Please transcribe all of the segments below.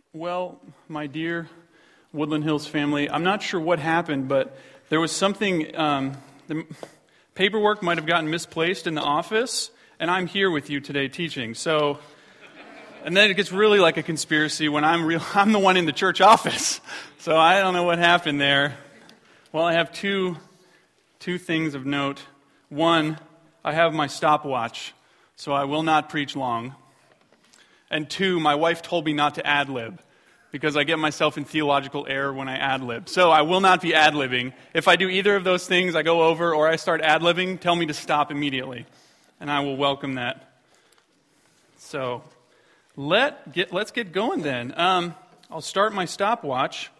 Well, my dear Woodland Hills family, I'm not sure what happened, but there was something, the paperwork might have gotten misplaced in the office, and I'm here with you today teaching. So, and then it gets really like a conspiracy when I'm the one in the church office. So I don't know what happened there. Well, I have two things of note. One, I have my stopwatch, so I will not preach long. And two, my wife told me not to ad-lib, because I get myself in theological error when I ad-lib. So I will not be ad-libbing. If I do either of those things, I go over or I start ad-libbing, tell me to stop immediately, and I will welcome that. So let's get going then. I'll start my stopwatch.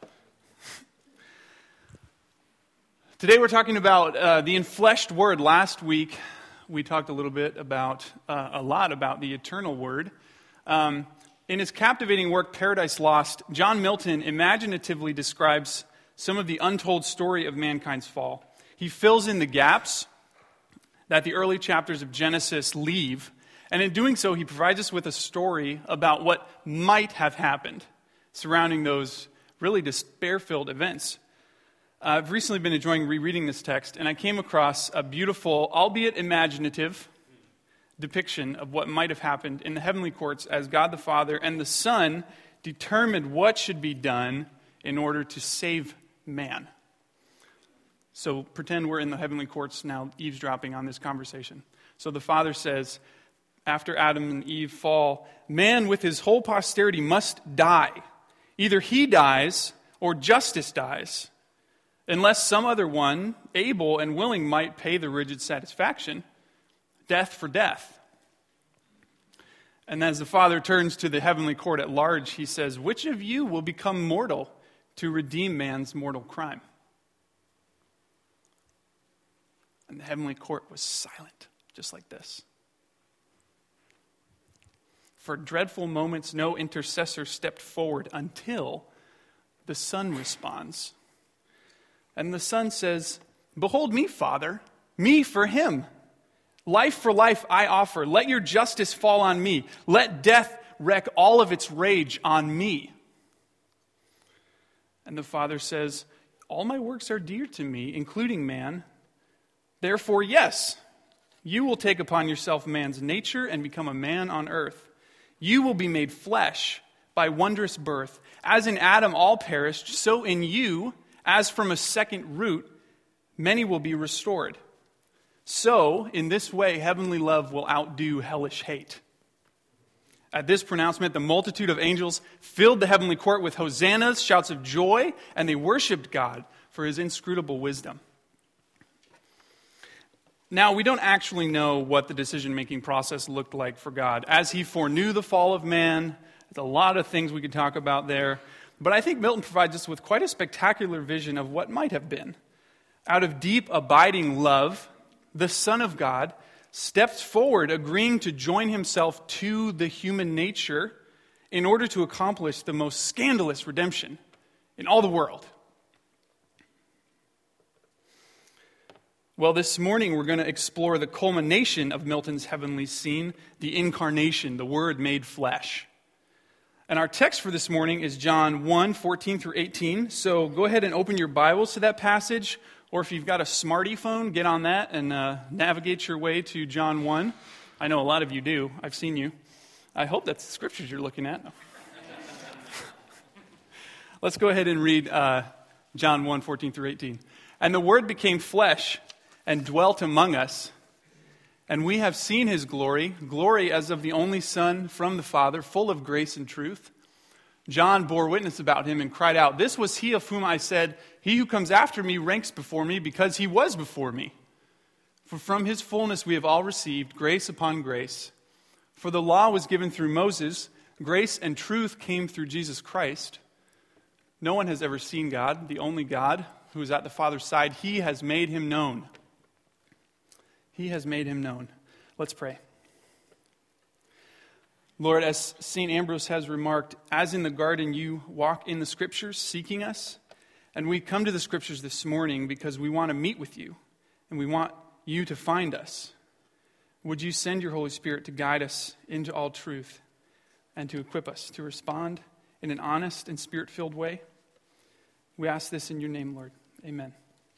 Today we're talking about the enfleshed Word. Last week we talked a lot about the eternal Word. In his captivating work, Paradise Lost, John Milton imaginatively describes some of the untold story of mankind's fall. He fills in the gaps that the early chapters of Genesis leave, and in doing so, he provides us with a story about what might have happened surrounding those really despair-filled events. I've recently been enjoying rereading this text, and I came across a beautiful, albeit imaginative, depiction of what might have happened in the heavenly courts as God the Father and the Son determined what should be done in order to save man. So pretend we're in the heavenly courts now, eavesdropping on this conversation. So the Father says, after Adam and Eve fall, man with his whole posterity must die. Either he dies or justice dies, unless some other one, able and willing, might pay the rigid satisfaction. Death for death. And as the Father turns to the heavenly court at large, he says, which of you will become mortal to redeem man's mortal crime? And the heavenly court was silent, just like this. For dreadful moments, no intercessor stepped forward until the Son responds. And the Son says, behold me, Father, me for him. Life for life I offer. Let your justice fall on me. Let death wreak all of its rage on me. And the Father says, all my works are dear to me, including man. Therefore, yes, you will take upon yourself man's nature and become a man on earth. You will be made flesh by wondrous birth. As in Adam all perished, so in you, as from a second root, many will be restored. So, in this way, heavenly love will outdo hellish hate. At this pronouncement, the multitude of angels filled the heavenly court with hosannas, shouts of joy, and they worshipped God for his inscrutable wisdom. Now, we don't actually know what the decision-making process looked like for God. As he foreknew the fall of man, there's a lot of things we could talk about there. But I think Milton provides us with quite a spectacular vision of what might have been. Out of deep, abiding love, the Son of God steps forward, agreeing to join himself to the human nature in order to accomplish the most scandalous redemption in all the world. Well, this morning we're going to explore the culmination of Milton's heavenly scene, the incarnation, the Word made flesh. And our text for this morning is John 1, 14 through 18. So go ahead and open your Bibles to that passage. Or if you've got a smarty phone, get on that and navigate your way to John 1. I know a lot of you do. I've seen you. I hope that's the scriptures you're looking at. Let's go ahead and read John 1, 14 through 18. And the Word became flesh and dwelt among us. And we have seen his glory, glory as of the only Son from the Father, full of grace and truth. John bore witness about him and cried out, this was he of whom I said, he who comes after me ranks before me because he was before me. For from his fullness we have all received grace upon grace. For the law was given through Moses, grace and truth came through Jesus Christ. No one has ever seen God, the only God who is at the Father's side. He has made him known. He has made him known. Let's pray. Lord, as St. Ambrose has remarked, as in the garden you walk in the Scriptures seeking us, and we come to the Scriptures this morning because we want to meet with you, and we want you to find us. Would you send your Holy Spirit to guide us into all truth and to equip us to respond in an honest and spirit-filled way? We ask this in your name, Lord. Amen.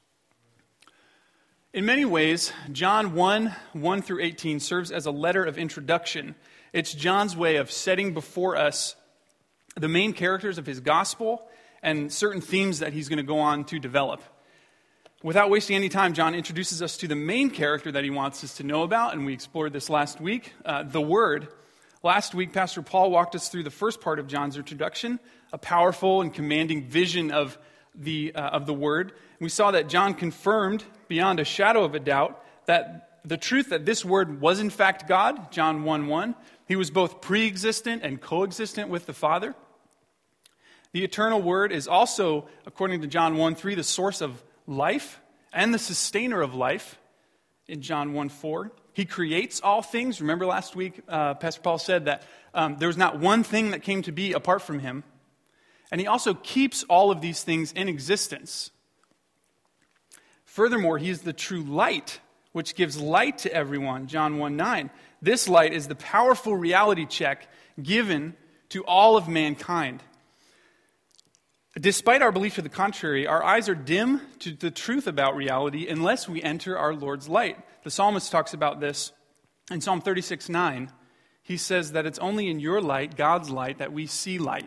In many ways, John 1 through 18 serves as a letter of introduction. It's John's way of setting before us the main characters of his gospel and certain themes that he's going to go on to develop. Without wasting any time, John introduces us to the main character that he wants us to know about, and we explored this last week, the Word. Last week, Pastor Paul walked us through the first part of John's introduction, a powerful and commanding vision of the Word. We saw that John confirmed beyond a shadow of a doubt that the truth that this Word was in fact God, John 1:1. He was both pre-existent and coexistent with the Father. The eternal Word is also, according to John 1:3, the source of life and the sustainer of life in John 1:4. He creates all things. Remember last week, Pastor Paul said that there was not one thing that came to be apart from him. And he also keeps all of these things in existence. Furthermore, he is the true light, which gives light to everyone, John 1:9. This light is the powerful reality check given to all of mankind. Despite our belief to the contrary, our eyes are dim to the truth about reality unless we enter our Lord's light. The psalmist talks about this in Psalm 36:9. He says that it's only in your light, God's light, that we see light.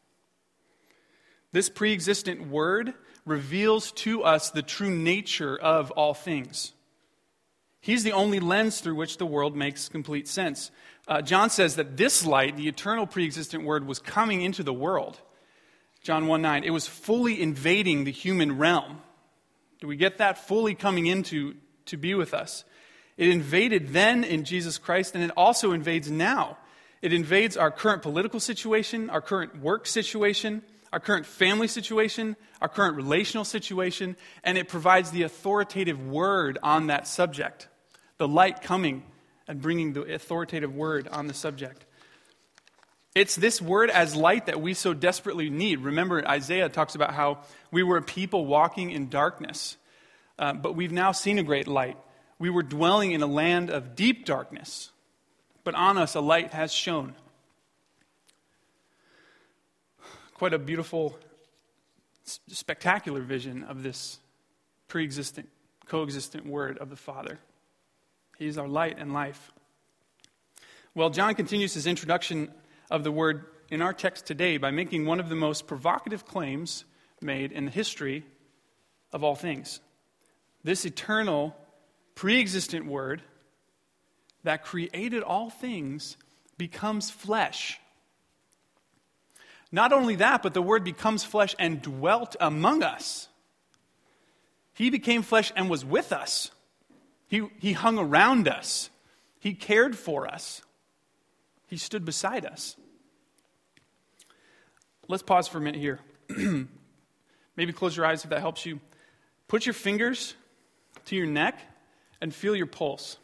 This pre-existent Word reveals to us the true nature of all things. He's the only lens through which the world makes complete sense. John says that this light, the eternal pre-existent Word, was coming into the world. John 1:9, it was fully invading the human realm. Do we get that? Fully coming into to be with us. It invaded then in Jesus Christ, and it also invades now. It invades our current political situation, our current work situation, our current family situation, our current relational situation, and it provides the authoritative word on that subject. The light coming and bringing the authoritative word on the subject. It's this word as light that we so desperately need. Remember, Isaiah talks about how we were a people walking in darkness, but we've now seen a great light. We were dwelling in a land of deep darkness, but on us a light has shone. Quite a beautiful, spectacular vision of this pre-existent, coexistent Word of the Father. He is our light and life. Well, John continues his introduction of the Word in our text today by making one of the most provocative claims made in the history of all things. This eternal, pre-existent Word that created all things becomes flesh. Not only that, but the Word becomes flesh and dwelt among us. He became flesh and was with us. He hung around us. He cared for us. He stood beside us. Let's pause for a minute here. Maybe close your eyes if that helps you. Put your fingers to your neck and feel your pulse.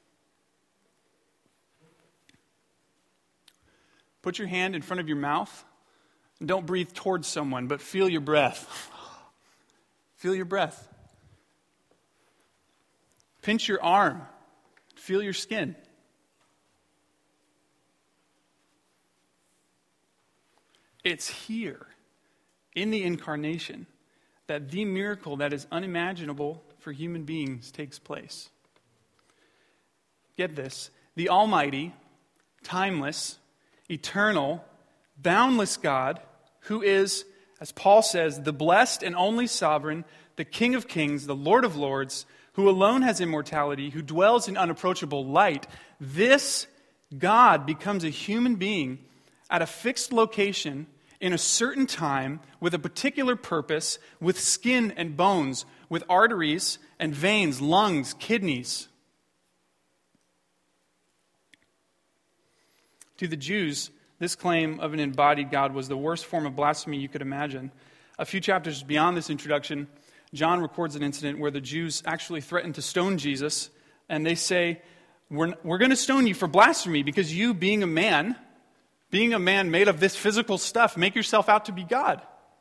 Put your hand in front of your mouth. And don't breathe towards someone, but feel your breath. Feel your breath. Pinch your arm. Feel your skin. It's here, in the incarnation, that the miracle that is unimaginable for human beings takes place. Get this. The almighty, timeless, eternal, boundless God, who is, as Paul says, the blessed and only sovereign, the King of kings, the Lord of lords, who alone has immortality, who dwells in unapproachable light, this God becomes a human being at a fixed location in a certain time with a particular purpose, with skin and bones, with arteries and veins, lungs, kidneys. To the Jews, this claim of an embodied God was the worst form of blasphemy you could imagine. A few chapters beyond this introduction, John records an incident where the Jews actually threatened to stone Jesus, and they say, we're going to stone you for blasphemy because you, being a man made of this physical stuff, make yourself out to be God.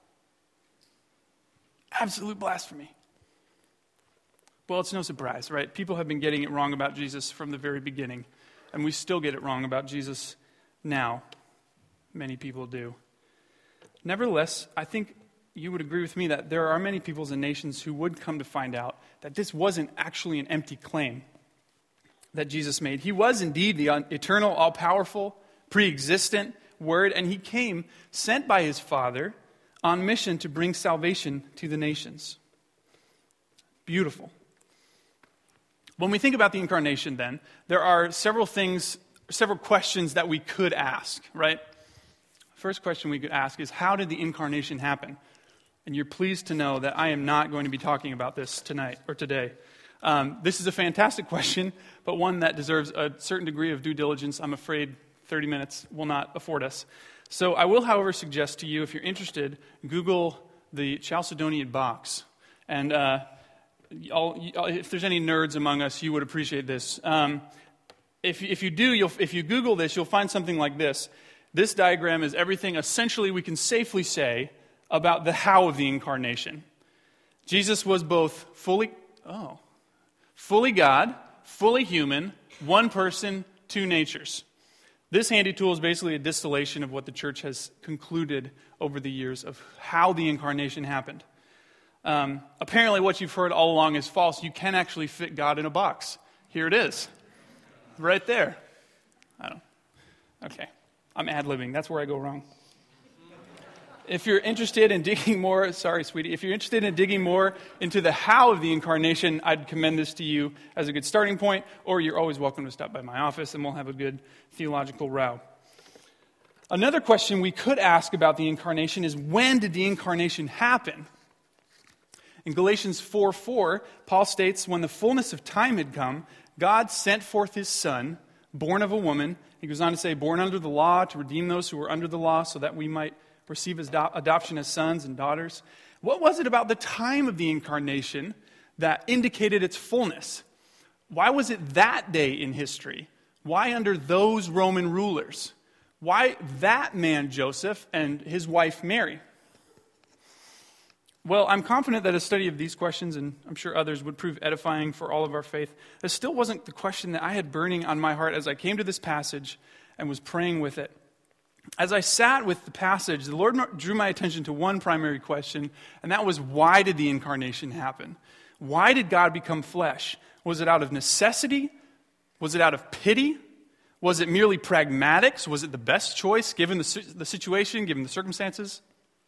Absolute blasphemy. Well, it's no surprise, right? People have been getting it wrong about Jesus from the very beginning, and we still get it wrong about Jesus now. Many people do. Nevertheless, I think you would agree with me that there are many peoples and nations who would come to find out that this wasn't actually an empty claim that Jesus made. He was indeed the eternal, all-powerful, pre-existent Word, and he came sent by his Father on mission to bring salvation to the nations. Beautiful. When we think about the incarnation, then, there are several questions that we could ask, right? First question we could ask is, how did the incarnation happen? And you're pleased to know that I am not going to be talking about this tonight or today. This is a fantastic question, but one that deserves a certain degree of due diligence. I'm afraid 30 minutes will not afford us. So I will, however, suggest to you, if you're interested, Google the Chalcedonian box. And if there's any nerds among us, you would appreciate this. If you Google this, you'll find something like this. This diagram is everything essentially we can safely say about the how of the incarnation. Jesus was both fully God, fully human, one person, two natures. This handy tool is basically a distillation of what the church has concluded over the years of how the incarnation happened. Apparently what you've heard all along is false. You can actually fit God in a box. Here it is. Right there. Okay. I'm ad-libbing. That's where I go wrong. If you're interested in digging more, sorry, sweetie, if you're interested in digging more into the how of the incarnation, I'd commend this to you as a good starting point, or you're always welcome to stop by my office and we'll have a good theological row. Another question we could ask about the incarnation is, when did the incarnation happen? In Galatians 4:4, Paul states, when the fullness of time had come, God sent forth his Son, born of a woman. He goes on to say, born under the law, to redeem those who were under the law, so that we might receive his adoption as sons and daughters. What was it about the time of the incarnation that indicated its fullness? Why was it that day in history? Why under those Roman rulers? Why that man Joseph and his wife Mary? Well, I'm confident that a study of these questions, and I'm sure others, would prove edifying for all of our faith. This still wasn't the question that I had burning on my heart as I came to this passage and was praying with it. As I sat with the passage, the Lord drew my attention to one primary question, and that was, why did the incarnation happen? Why did God become flesh? Was it out of necessity? Was it out of pity? Was it merely pragmatics? Was it the best choice given the situation, given the circumstances?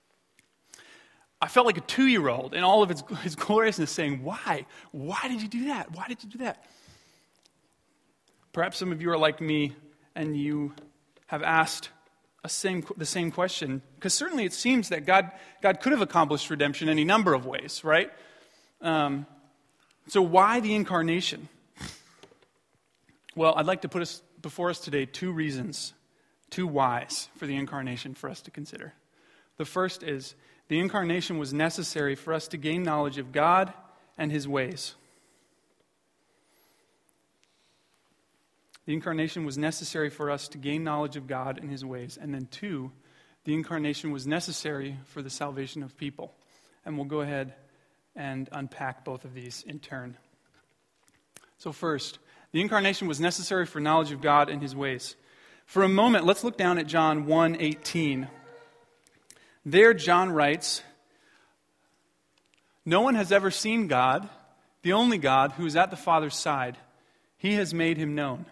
I felt like a 2-year-old in all of his gloriousness saying, why? Why did you do that? Why did you do that? Perhaps some of you are like me and you have asked the same question, because certainly it seems that God could have accomplished redemption in any number of ways, right? So why the incarnation? Well, I'd like to put before us today 2 reasons, 2 whys for the incarnation for us to consider. The first is, the incarnation was necessary for us to gain knowledge of God and his ways. The incarnation was necessary for us to gain knowledge of God and his ways. And then 2, the incarnation was necessary for the salvation of people. And we'll go ahead and unpack both of these in turn. So first, the incarnation was necessary for knowledge of God and his ways. For a moment, let's look down at John 1:18. There, John writes, no one has ever seen God, the only God who is at the Father's side. He has made him known.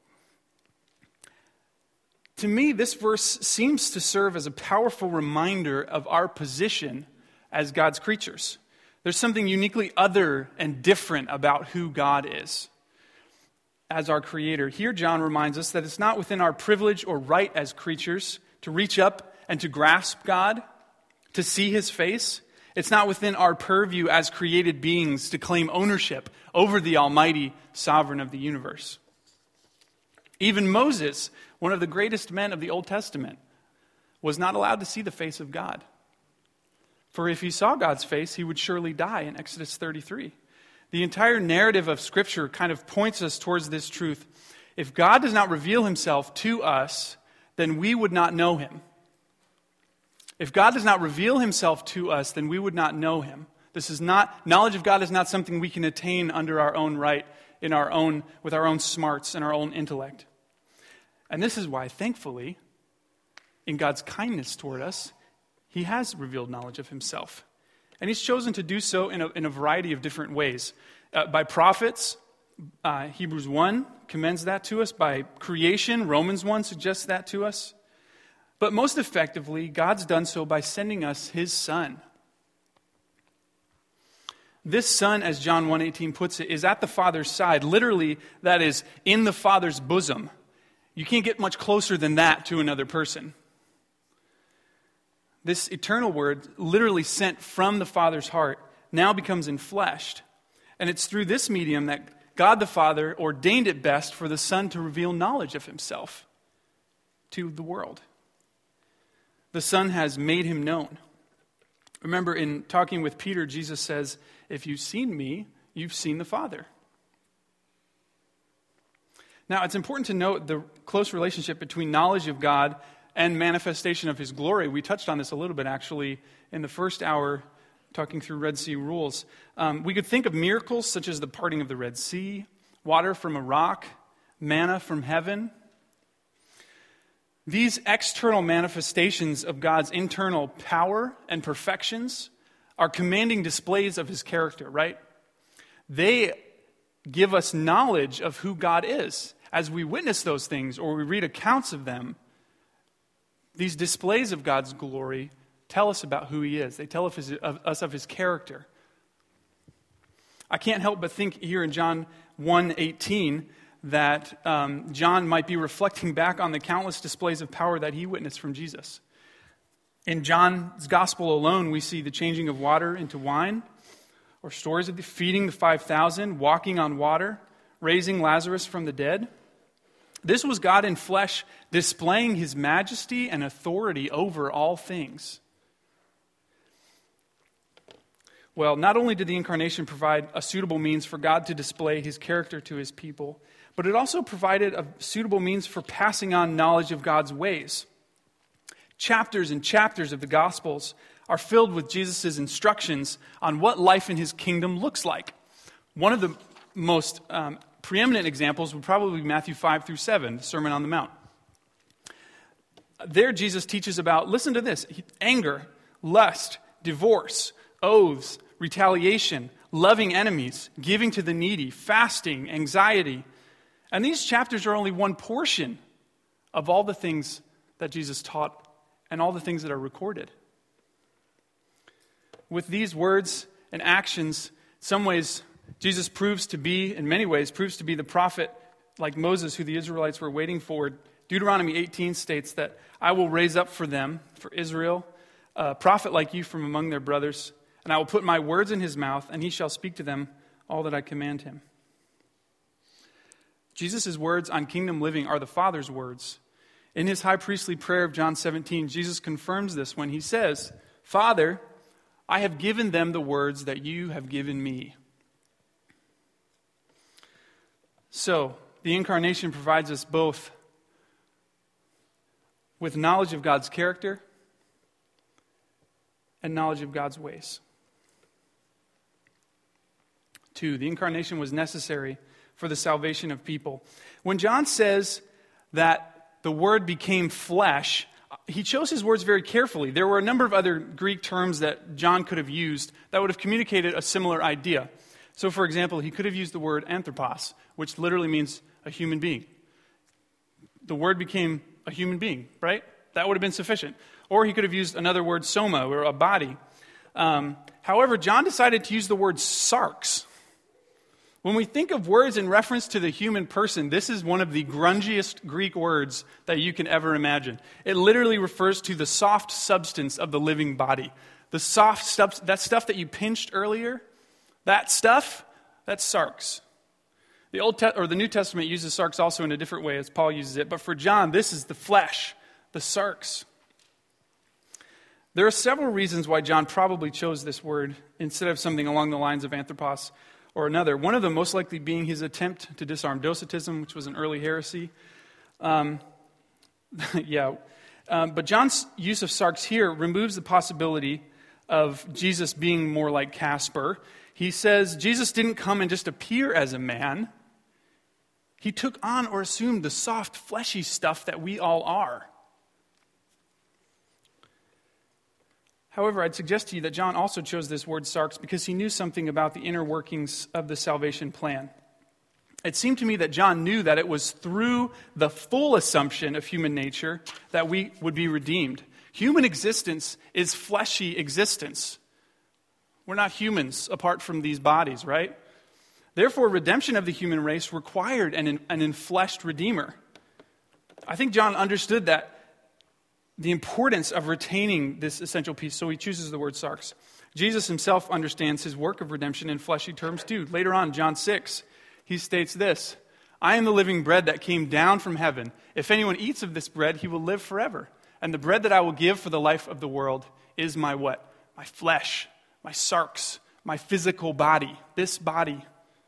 To me, this verse seems to serve as a powerful reminder of our position as God's creatures. There's something uniquely other and different about who God is as our creator. Here, John reminds us that it's not within our privilege or right as creatures to reach up and to grasp God, to see his face. It's not within our purview as created beings to claim ownership over the almighty sovereign of the universe. Even Moses, one of the greatest men of the Old Testament, was not allowed to see the face of God. For if he saw God's face, he would surely die in Exodus 33. The entire narrative of Scripture kind of points us towards this truth. If God does not reveal himself to us, then we would not know him. If God does not reveal himself to us, then we would not know him. Knowledge of God is not something we can attain under our own right, with our own smarts and our own intellect. And this is why, thankfully, in God's kindness toward us, he has revealed knowledge of himself. And he's chosen to do so in a variety of different ways. By prophets, Hebrews 1 commends that to us. By creation, Romans 1 suggests that to us. But most effectively, God's done so by sending us his Son. This Son, as John 1:18 puts it, is at the Father's side. Literally, that is, in the Father's bosom. You can't get much closer than that to another person. This eternal Word, literally sent from the Father's heart, now becomes enfleshed. And it's through this medium that God the Father ordained it best for the Son to reveal knowledge of himself to the world. The Son has made him known. Remember, in talking with Peter, Jesus says, "If you've seen me, you've seen the Father." Now, it's important to note the close relationship between knowledge of God and manifestation of his glory. We touched on this a little bit, actually, in the first hour, talking through Red Sea rules. We could think of miracles such as the parting of the Red Sea, water from a rock, manna from heaven. These external manifestations of God's internal power and perfections are commanding displays of his character, right? They give us knowledge of who God is. As we witness those things or we read accounts of them, these displays of God's glory tell us about who he is. They tell us of his character. I can't help but think here in John 1:18 that John might be reflecting back on the countless displays of power that he witnessed from Jesus. In John's gospel alone, we see the changing of water into wine, or stories of the feeding the 5,000, walking on water, raising Lazarus from the dead. This was God in flesh displaying his majesty and authority over all things. Well, not only did the incarnation provide a suitable means for God to display his character to his people, but it also provided a suitable means for passing on knowledge of God's ways. Chapters and chapters of the Gospels are filled with Jesus' instructions on what life in his kingdom looks like. One of the most preeminent examples would probably be Matthew 5-7, the Sermon on the Mount. There Jesus teaches about, listen to this, anger, lust, divorce, oaths, retaliation, loving enemies, giving to the needy, fasting, anxiety. And these chapters are only one portion of all the things that Jesus taught and all the things that are recorded. With these words and actions, in some ways, Jesus in many ways, proves to be the prophet like Moses who the Israelites were waiting for. Deuteronomy 18 states that I will raise up for them, for Israel, a prophet like you from among their brothers, and I will put my words in his mouth, and he shall speak to them all that I command him. Jesus' words on kingdom living are the Father's words. In his high priestly prayer of John 17, Jesus confirms this when he says, "Father, I have given them the words that you have given me." So, the incarnation provides us both with knowledge of God's character and knowledge of God's ways. 2, the incarnation was necessary for the salvation of people. When John says that the Word became flesh, he chose his words very carefully. There were a number of other Greek terms that John could have used that would have communicated a similar idea. So, for example, he could have used the word anthropos, which literally means a human being. The Word became a human being, right? That would have been sufficient. Or he could have used another word, soma, or a body. However, John decided to use the word sarx. When we think of words in reference to the human person, this is one of the grungiest Greek words that you can ever imagine. It literally refers to the soft substance of the living body. The soft stuff, that stuff that you pinched earlier, that stuff, that's sarx. The New Testament uses sarx also in a different way as Paul uses it, but for John, this is the flesh, the sarx. There are several reasons why John probably chose this word instead of something along the lines of anthropos or another. One of them most likely being his attempt to disarm Docetism, which was an early heresy. But John's use of sarx here removes the possibility of Jesus being more like Casper. He says Jesus didn't come and just appear as a man. He took on or assumed the soft, fleshy stuff that we all are. However, I'd suggest to you that John also chose this word sarx because he knew something about the inner workings of the salvation plan. It seemed to me that John knew that it was through the full assumption of human nature that we would be redeemed. Human existence is fleshy existence. We're not humans apart from these bodies, right? Therefore, redemption of the human race required an enfleshed Redeemer. I think John understood that the importance of retaining this essential piece, so he chooses the word sarx. Jesus himself understands his work of redemption in fleshy terms too. Later on, John 6, he states this, I am the living bread that came down from heaven. If anyone eats of this bread, he will live forever. And the bread that I will give for the life of the world is my what? My flesh, my sarx, my physical body, this body.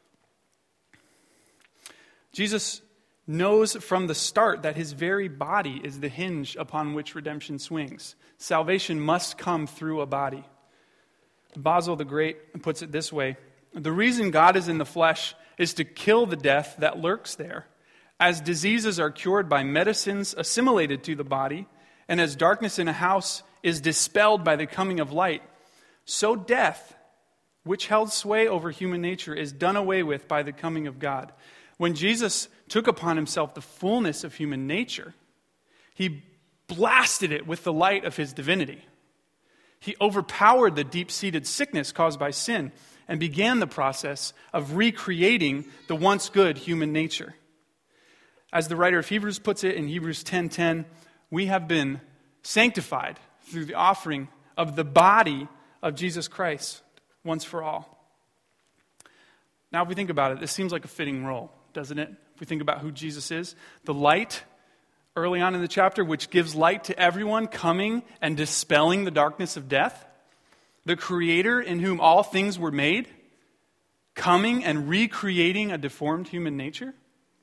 Jesus knows from the start that his very body is the hinge upon which redemption swings. Salvation must come through a body. Basil the Great puts it this way, the reason God is in the flesh is to kill the death that lurks there. As diseases are cured by medicines assimilated to the body, and as darkness in a house is dispelled by the coming of light, so death, which held sway over human nature, is done away with by the coming of God. When Jesus took upon himself the fullness of human nature, he blasted it with the light of his divinity. He overpowered the deep-seated sickness caused by sin and began the process of recreating the once good human nature. As the writer of Hebrews puts it in Hebrews 10:10, we have been sanctified through the offering of the body of Jesus Christ once for all. Now, if we think about it, this seems like a fitting role, doesn't it? If we think about who Jesus is, the light early on in the chapter, which gives light to everyone, coming and dispelling the darkness of death, the Creator in whom all things were made, coming and recreating a deformed human nature.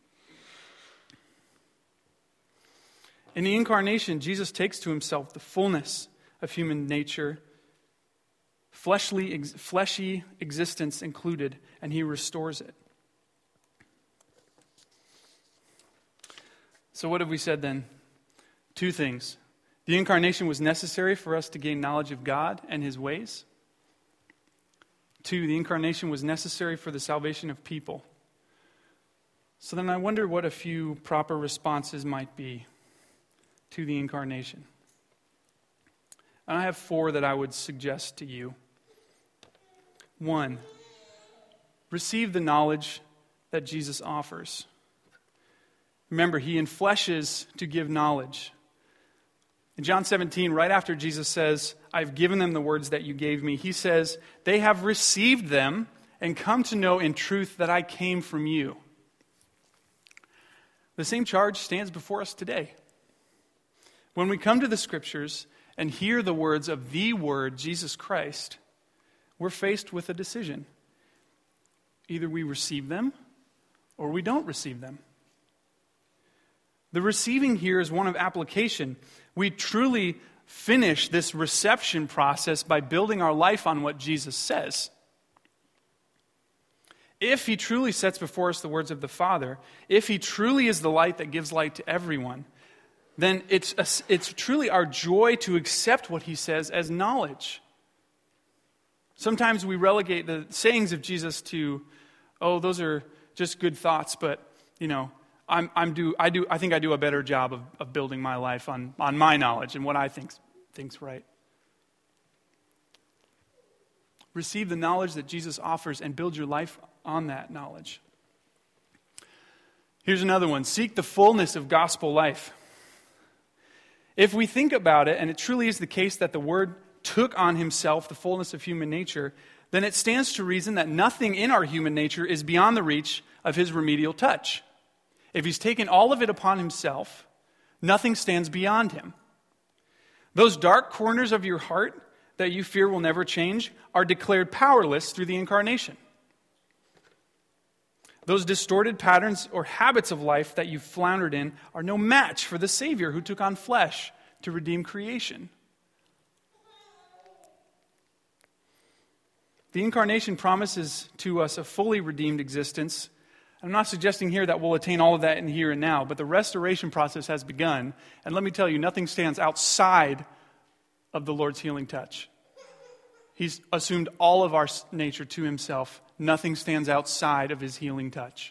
In the incarnation, Jesus takes to himself the fullness of human nature, fleshy existence included, and he restores it. So what have we said then? Two things. The incarnation was necessary for us to gain knowledge of God and his ways. Two, the incarnation was necessary for the salvation of people. So then I wonder what a few proper responses might be to the incarnation. And I have four that I would suggest to you. One, receive the knowledge that Jesus offers. Remember, he enfleshes to give knowledge. In John 17, right after Jesus says, I've given them the words that you gave me, he says, they have received them and come to know in truth that I came from you. The same charge stands before us today. When we come to the Scriptures and hear the words of the Word, Jesus Christ, we're faced with a decision. Either we receive them or we don't receive them. The receiving here is one of application. We truly finish this reception process by building our life on what Jesus says. If he truly sets before us the words of the Father, if he truly is the light that gives light to everyone, then it's truly our joy to accept what he says as knowledge. Sometimes we relegate the sayings of Jesus to, oh, those are just good thoughts, but, you know, I think I do a better job of building my life on my knowledge and what I think's right. Receive the knowledge that Jesus offers and build your life on that knowledge. Here's another one. Seek the fullness of gospel life. If we think about it, and it truly is the case that the Word took on himself the fullness of human nature, then it stands to reason that nothing in our human nature is beyond the reach of his remedial touch. If he's taken all of it upon himself, nothing stands beyond him. Those dark corners of your heart that you fear will never change are declared powerless through the incarnation. Those distorted patterns or habits of life that you've floundered in are no match for the Savior who took on flesh to redeem creation. The incarnation promises to us a fully redeemed existence. I'm not suggesting here that we'll attain all of that in here and now, but the restoration process has begun. And let me tell you, nothing stands outside of the Lord's healing touch. He's assumed all of our nature to himself. Nothing stands outside of his healing touch.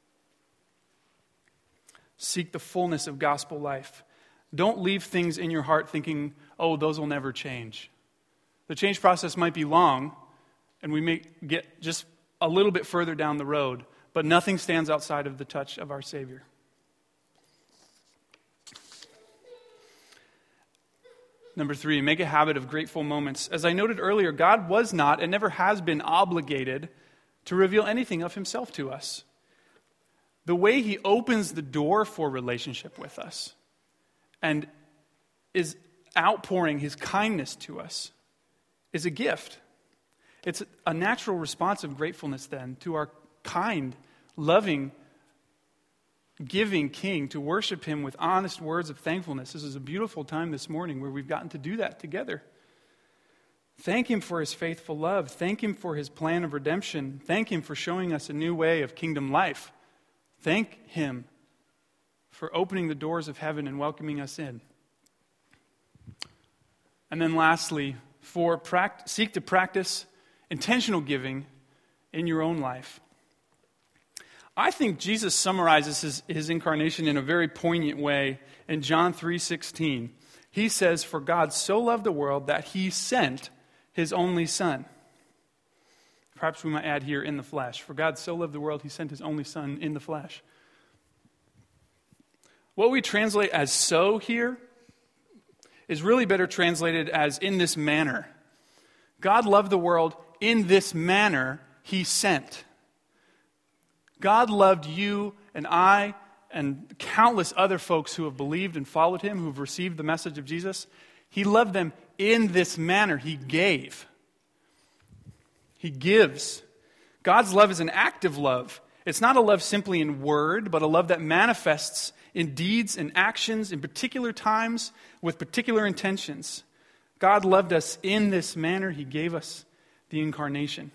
Seek the fullness of gospel life. Don't leave things in your heart thinking, oh, those will never change. The change process might be long, and we may get just a little bit further down the road, but nothing stands outside of the touch of our Savior. Number 3, make a habit of grateful moments. As I noted earlier, God was not and never has been obligated to reveal anything of himself to us. The way he opens the door for relationship with us and is outpouring his kindness to us is a gift. It's a natural response of gratefulness then to our kind, loving, giving King, to worship him with honest words of thankfulness. This is a beautiful time this morning where we've gotten to do that together. Thank him for his faithful love. Thank him for his plan of redemption. Thank him for showing us a new way of kingdom life. Thank him for opening the doors of heaven and welcoming us in. And then lastly, seek to practice intentional giving in your own life. I think Jesus summarizes his incarnation in a very poignant way in John 3:16. He says, "For God so loved the world that he sent his only Son." Perhaps we might add here, in the flesh. For God so loved the world, he sent his only Son in the flesh. What we translate as "so" here is really better translated as "in this manner." God loved the world in this manner he sent. God loved you and I and countless other folks who have believed and followed him, who have received the message of Jesus. He loved them in this manner. He gave. He gives. God's love is an active love. It's not a love simply in word, but a love that manifests in deeds and actions in particular times with particular intentions. God loved us in this manner. He gave us the incarnation.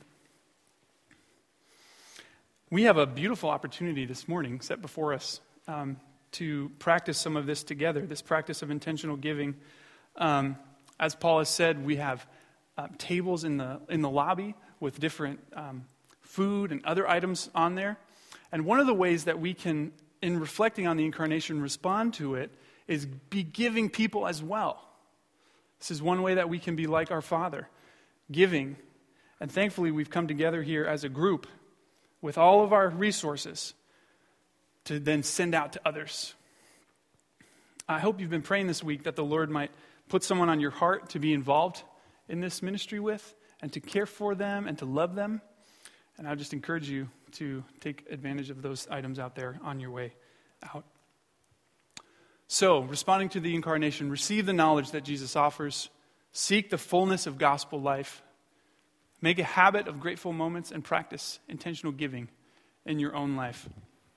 We have a beautiful opportunity this morning set before us to practice some of this together, this practice of intentional giving. As Paul has said, we have tables in the lobby with different food and other items on there. And one of the ways that we can, in reflecting on the incarnation, respond to it is be giving people as well. This is one way that we can be like our Father, giving. And thankfully, we've come together here as a group with all of our resources to then send out to others. I hope you've been praying this week that the Lord might put someone on your heart to be involved in this ministry with and to care for them and to love them. And I just encourage you to take advantage of those items out there on your way out. So, responding to the incarnation, receive the knowledge that Jesus offers. Seek the fullness of gospel life. Make a habit of grateful moments and practice intentional giving in your own life.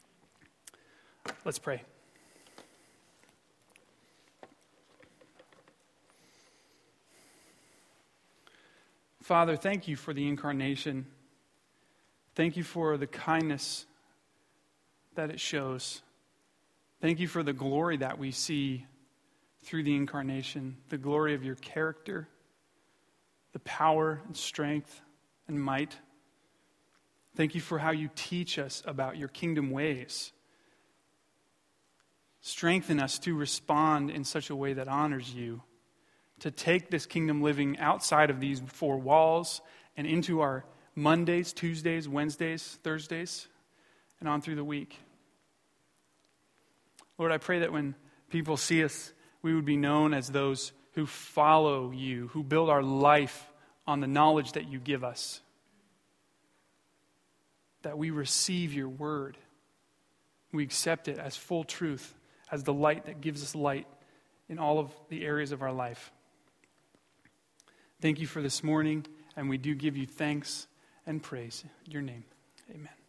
Let's pray. Father, thank you for the incarnation. Thank you for the kindness that it shows. Thank you for the glory that we see through the incarnation, the glory of your character, the power and strength and might. Thank you for how you teach us about your kingdom ways. Strengthen us to respond in such a way that honors you, to take this kingdom living outside of these four walls and into our Mondays, Tuesdays, Wednesdays, Thursdays, and on through the week. Lord, I pray that when people see us, we would be known as those who follow you, who build our life on the knowledge that you give us. That we receive your word. We accept it as full truth, as the light that gives us light in all of the areas of our life. Thank you for this morning, and we do give you thanks and praise in your name. Amen.